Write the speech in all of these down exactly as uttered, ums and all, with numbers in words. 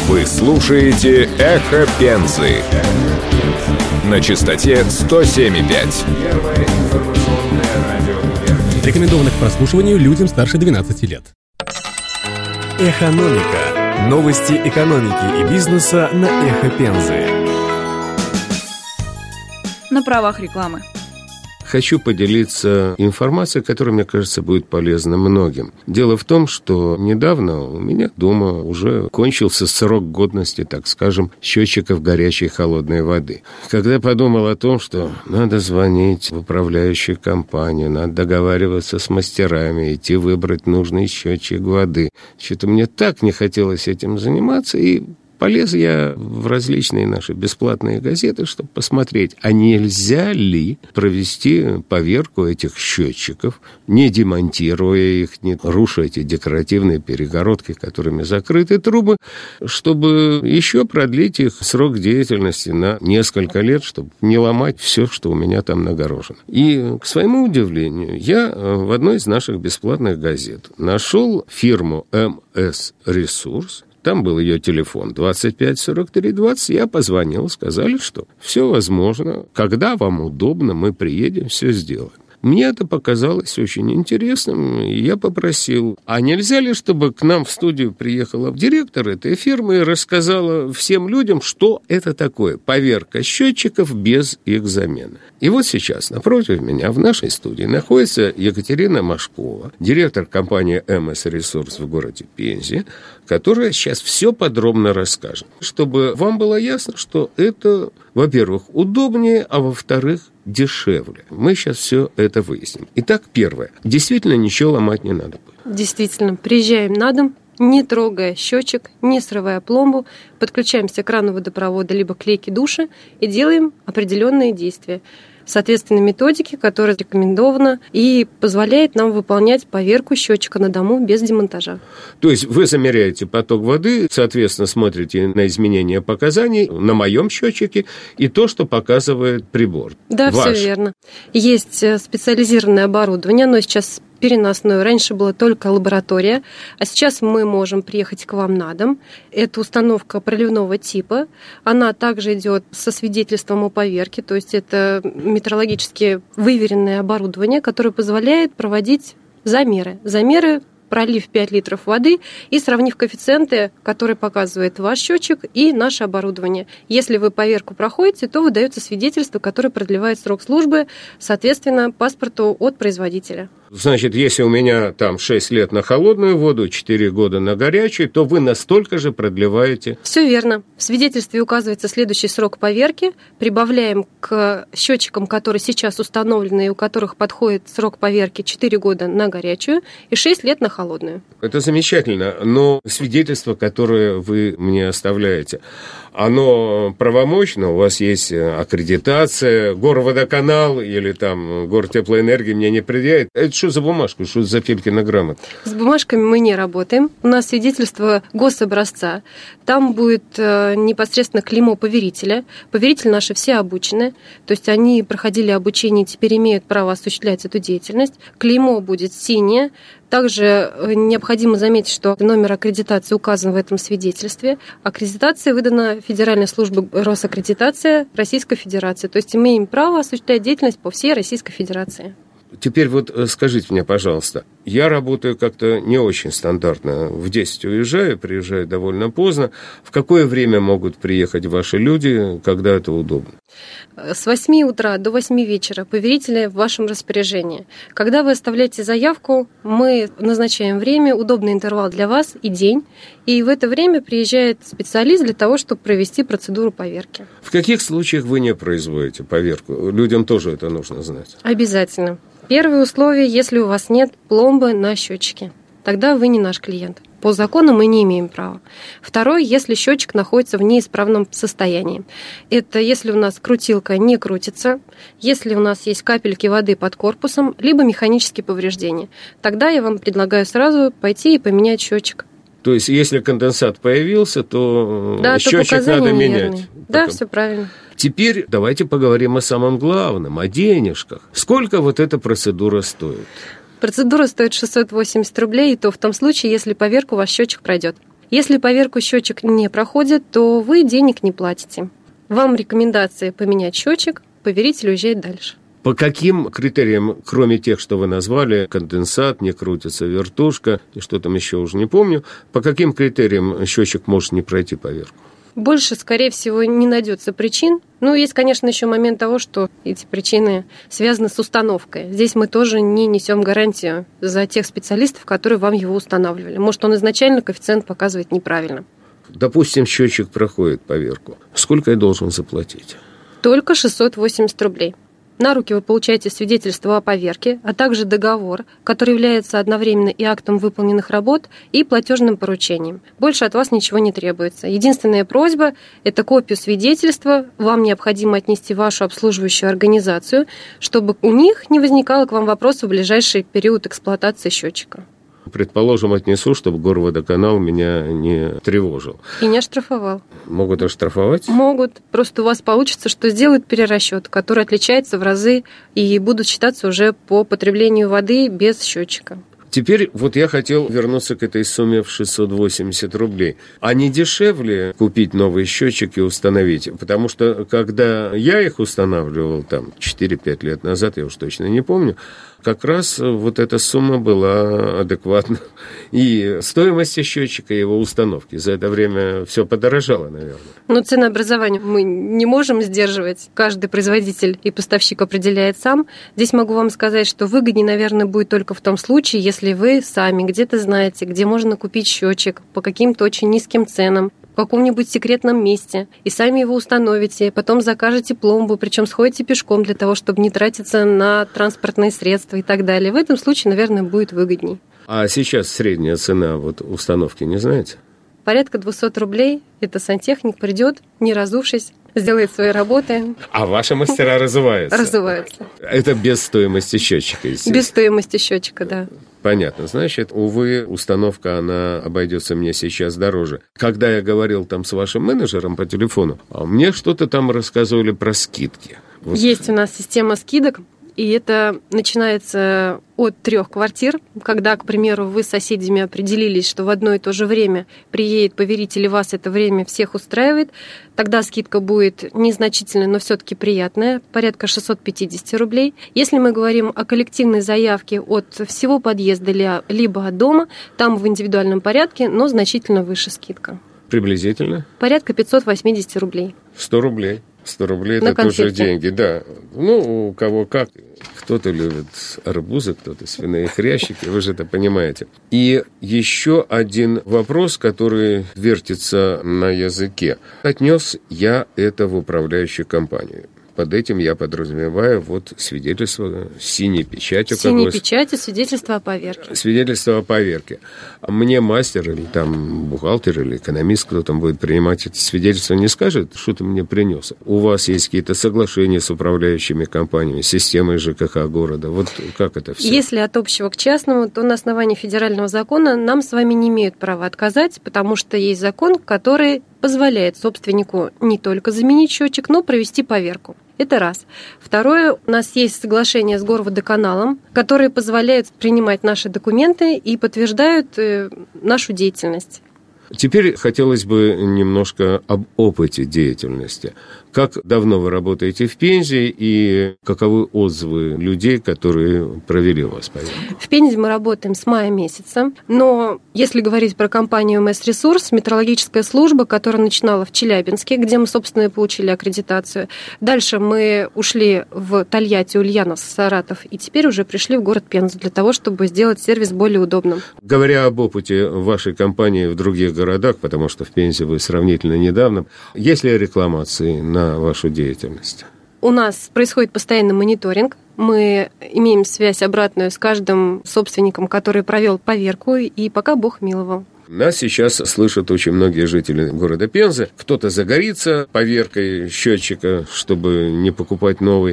Вы слушаете «Эхо Пензы» на частоте сто семь и пять. Рекомендовано к прослушиванию людям старше двенадцати лет. Экономика. Новости экономики и бизнеса на «Эхо Пензы». На правах рекламы. Хочу поделиться информацией, которая, мне кажется, будет полезна многим. Дело в том, что недавно у меня дома уже кончился срок годности, так скажем, счетчиков горячей и холодной воды. Когда я подумал о том, что надо звонить в управляющую компанию, надо договариваться с мастерами, идти выбрать нужный счетчик воды, что-то мне так не хотелось этим заниматься, и полез я в различные наши бесплатные газеты, чтобы посмотреть, а нельзя ли провести поверку этих счетчиков, не демонтируя их, не руша эти декоративные перегородки, которыми закрыты трубы, чтобы еще продлить их срок деятельности на несколько лет, чтобы не ломать все, что у меня там нагорожено. И, к своему удивлению, я в одной из наших бесплатных газет нашел фирму эм эс Resource. Там был ее телефон двадцать пять сорок три двадцать. Я позвонил, сказали, что все возможно. Когда вам удобно, мы приедем, все сделаем. Мне это показалось очень интересным, и я попросил, а нельзя ли, чтобы к нам в студию приехала директор этой фирмы и рассказала всем людям, что это такое поверка счетчиков без их замены. И вот сейчас напротив меня в нашей студии находится Екатерина Машкова, директор компании эм эс Resource в городе Пензе, которая сейчас все подробно расскажет, чтобы вам было ясно, что это, во-первых, удобнее, а во-вторых, дешевле. Мы сейчас все это выясним. Итак, первое. Действительно, ничего ломать не надо будет. Действительно, приезжаем на дом, не трогая счетчик, не срывая пломбу, подключаемся к крану водопровода либо к лейке душа и делаем определенные действия. Соответственно, методики, которая рекомендована и позволяет нам выполнять поверку счетчика на дому без демонтажа. То есть вы замеряете поток воды, соответственно, смотрите на изменения показаний на моем счетчике и то, что показывает прибор. Да, Ваш. Все верно. Есть специализированное оборудование, оно сейчас переносное. Раньше была только лаборатория, а сейчас мы можем приехать к вам на дом. Это установка проливного типа. Она также идет со свидетельством о поверке, то есть это метрологически выверенное оборудование, которое позволяет проводить замеры. Замеры, пролив пять литров воды и сравнив коэффициенты, которые показывает ваш счетчик и наше оборудование. Если вы поверку проходите, то выдается свидетельство, которое продлевает срок службы, соответственно, паспорту от производителя. Значит, если у меня там шесть лет на холодную воду, четыре года на горячую, то вы настолько же продлеваете? Все верно. В свидетельстве указывается следующий срок поверки. Прибавляем к счетчикам, которые сейчас установлены и у которых подходит срок поверки четыре года на горячую и шесть лет на холодную. Это замечательно, но свидетельство, которое вы мне оставляете, оно правомочно? У вас есть аккредитация, Горводоканал или там Гортеплоэнергия мне не предъявит? Это что за бумажка, что за Филькина грамота? С бумажками мы не работаем. У нас свидетельство гособразца. Там будет непосредственно клеймо поверителя. Поверители наши все обучены, то есть они проходили обучение и теперь имеют право осуществлять эту деятельность. Клеймо будет синее. Также необходимо заметить, что номер аккредитации указан в этом свидетельстве. Аккредитация выдана Федеральной службой Росаккредитация Российской Федерации. То есть имеем право осуществлять деятельность по всей Российской Федерации. Теперь вот скажите мне, пожалуйста, я работаю как-то не очень стандартно. В десять уезжаю, приезжаю довольно поздно. В какое время могут приехать ваши люди, когда это удобно? С восьми утра до восьми вечера поверители в вашем распоряжении. Когда вы оставляете заявку, мы назначаем время, удобный интервал для вас и день. И в это время приезжает специалист для того, чтобы провести процедуру поверки. В каких случаях вы не производите поверку? Людям тоже это нужно знать. Обязательно. Первое условие, если у вас нет пломбы на счетчике, тогда вы не наш клиент. По закону мы не имеем права. Второе, если счетчик находится в неисправном состоянии. Это если у нас крутилка не крутится, если у нас есть капельки воды под корпусом, либо механические повреждения. Тогда я вам предлагаю сразу пойти и поменять счетчик. То есть, если конденсат появился, то да, счетчик то надо неверные. менять. Да, Пока. Все правильно. Теперь давайте поговорим о самом главном, о денежках. Сколько вот эта процедура стоит? Процедура стоит шестьсот восемьдесят рублей, и то в том случае, если поверку ваш счетчик пройдет. Если поверку счетчик не проходит, то вы денег не платите. Вам рекомендация поменять счетчик, поверитель уезжает дальше. По каким критериям, кроме тех, что вы назвали, конденсат, не крутится вертушка, и что там еще уже не помню, по каким критериям счетчик может не пройти поверку? Больше, скорее всего, не найдется причин. Ну, есть, конечно, еще момент того, что эти причины связаны с установкой. Здесь мы тоже не несем гарантию за тех специалистов, которые вам его устанавливали. Может, он изначально коэффициент показывает неправильно. Допустим, счетчик проходит поверку. Сколько я должен заплатить? Только шестьсот восемьдесят рублей. На руки вы получаете свидетельство о поверке, а также договор, который является одновременно и актом выполненных работ, и платежным поручением. Больше от вас ничего не требуется. Единственная просьба – это копию свидетельства. Вам необходимо отнести в вашу обслуживающую организацию, чтобы у них не возникало к вам вопросов в ближайший период эксплуатации счетчика. Предположим, отнесу, чтобы горводоканал меня не тревожил. И не оштрафовал. Могут оштрафовать? Могут. Просто у вас получится, что сделают перерасчет, который отличается в разы и будут считаться уже по потреблению воды без счетчика. Теперь вот я хотел вернуться к этой сумме в шестьсот восемьдесят рублей. А не дешевле купить новые счетчики и установить? Потому что, когда я их устанавливал там четыре-пять лет назад, я уж точно не помню, как раз вот эта сумма была адекватна и стоимости счетчика, и его установки. За это время все подорожало, наверное. Но ценообразование мы не можем сдерживать. Каждый производитель и поставщик определяет сам. Здесь могу вам сказать, что выгоднее, наверное, будет только в том случае, если вы сами где-то знаете, где можно купить счетчик по каким-то очень низким ценам, в каком-нибудь секретном месте, и сами его установите, потом закажете пломбу, причем сходите пешком для того, чтобы не тратиться на транспортные средства и так далее. В этом случае, наверное, будет выгодней. А сейчас средняя цена вот установки, не знаете? Порядка двести рублей. Это сантехник придет, не разувшись, сделает свои работы. А ваши мастера разуваются? Разуваются. Это без стоимости счетчика, естественно? Без стоимости счетчика, да. Понятно. Значит, увы, установка, она обойдется мне сейчас дороже. Когда я говорил там с вашим менеджером по телефону, мне что-то там рассказывали про скидки. Вот. Есть у нас система скидок. И это начинается от трех квартир, когда, к примеру, вы с соседями определились, что в одно и то же время приедет поверитель, и вас это время всех устраивает, тогда скидка будет незначительная, но все-таки приятная, порядка шестьсот пятьдесят рублей. Если мы говорим о коллективной заявке от всего подъезда либо от дома, там в индивидуальном порядке, но значительно выше скидка. Приблизительно? Порядка пятьсот восемьдесят рублей. сто рублей. сто рублей – это тоже деньги, да. Ну, у кого как. Кто-то любит арбузы, кто-то свиные хрящики, вы же это понимаете. И еще один вопрос, который вертится на языке. Отнес я это в управляющую компанию. Под этим я подразумеваю вот свидетельство с синей печатью. Синей печатью, свидетельство о поверке. Свидетельство о поверке. А мне мастер или там бухгалтер или экономист, кто там будет принимать это свидетельство, не скажет, что ты мне принес. У вас есть какие-то соглашения с управляющими компаниями, системой ЖКХ города. Вот как это все? Если от общего к частному, то на основании федерального закона нам с вами не имеют права отказать, потому что есть закон, который позволяет собственнику не только заменить счетчик, но провести поверку. Это раз. Второе, у нас есть соглашение с горводоканалом, которые позволяют принимать наши документы и подтверждают нашу деятельность. Теперь хотелось бы немножко об опыте деятельности. Как давно вы работаете в Пензе и каковы отзывы людей, которые провели у вас поверку? В Пензе мы работаем с мая месяца, но если говорить про компанию МС-Ресурс, метрологическая служба, которая начинала в Челябинске, где мы, собственно, и получили аккредитацию. Дальше мы ушли в Тольятти, Ульяновск, Саратов, и теперь уже пришли в город Пензу для того, чтобы сделать сервис более удобным. Говоря об опыте вашей компании в других городах, потому что в Пензе вы сравнительно недавно, есть ли рекламации на вашу деятельность? У нас происходит постоянный мониторинг. Мы имеем связь обратную с каждым собственником, который провел поверку, и пока Бог миловал. Нас сейчас слышат очень многие жители города Пензы. Кто-то загорится поверкой счетчика, чтобы не покупать новый.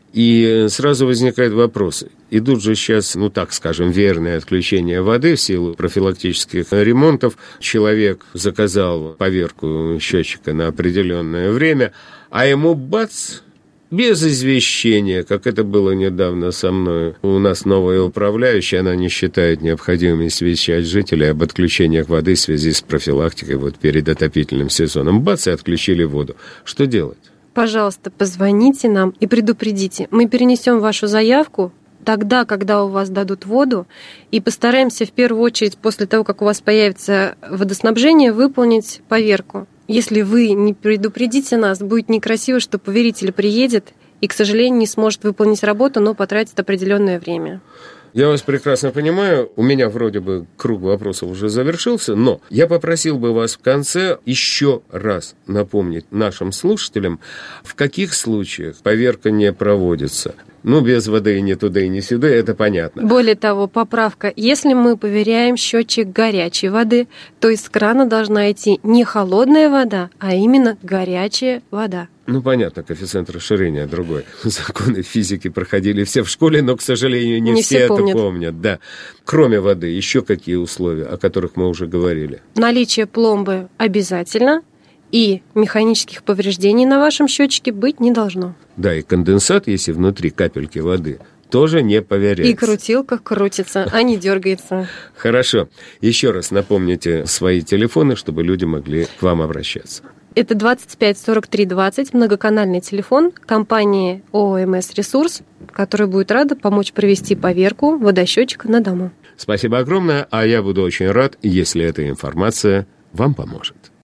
И сразу возникает вопрос. Идут же сейчас, ну так скажем, верное отключение воды в силу профилактических ремонтов. Человек заказал поверку счетчика на определенное время, а ему бац, без извещения, как это было недавно со мной. У нас новая управляющая, она не считает необходимым извещать жителей об отключениях воды в связи с профилактикой вот перед отопительным сезоном. Бац, и отключили воду. Что делать? Пожалуйста, позвоните нам и предупредите. Мы перенесем вашу заявку тогда, когда у вас дадут воду, и постараемся в первую очередь после того, как у вас появится водоснабжение, выполнить поверку. Если вы не предупредите нас, будет некрасиво, что поверитель приедет и, к сожалению, не сможет выполнить работу, но потратит определенное время. Я вас прекрасно понимаю. У меня вроде бы круг вопросов уже завершился, но я попросил бы вас в конце еще раз напомнить нашим слушателям, в каких случаях поверка не проводится. Ну, без воды и ни туда, и ни сюда, это понятно. Более того, поправка. Если мы поверяем счетчик горячей воды, то из крана должна идти не холодная вода, а именно горячая вода. Ну, понятно, коэффициент расширения другой. Законы физики проходили все в школе, но, к сожалению, не, не все, все это помнят. помнят. Да. Кроме воды, еще какие условия, о которых мы уже говорили? Наличие пломбы обязательно, и механических повреждений на вашем счетчике быть не должно. Да, и конденсат, если внутри капельки воды, тоже не поверяется. И крутилка крутится, а не дергается. Хорошо. Еще раз напомните свои телефоны, чтобы люди могли к вам обращаться. Это двадцать пять сорок три двадцать, многоканальный телефон компании ООМС «Ресурс», которая будет рада помочь провести поверку водосчетчика на дому. Спасибо огромное, а я буду очень рад, если эта информация вам поможет.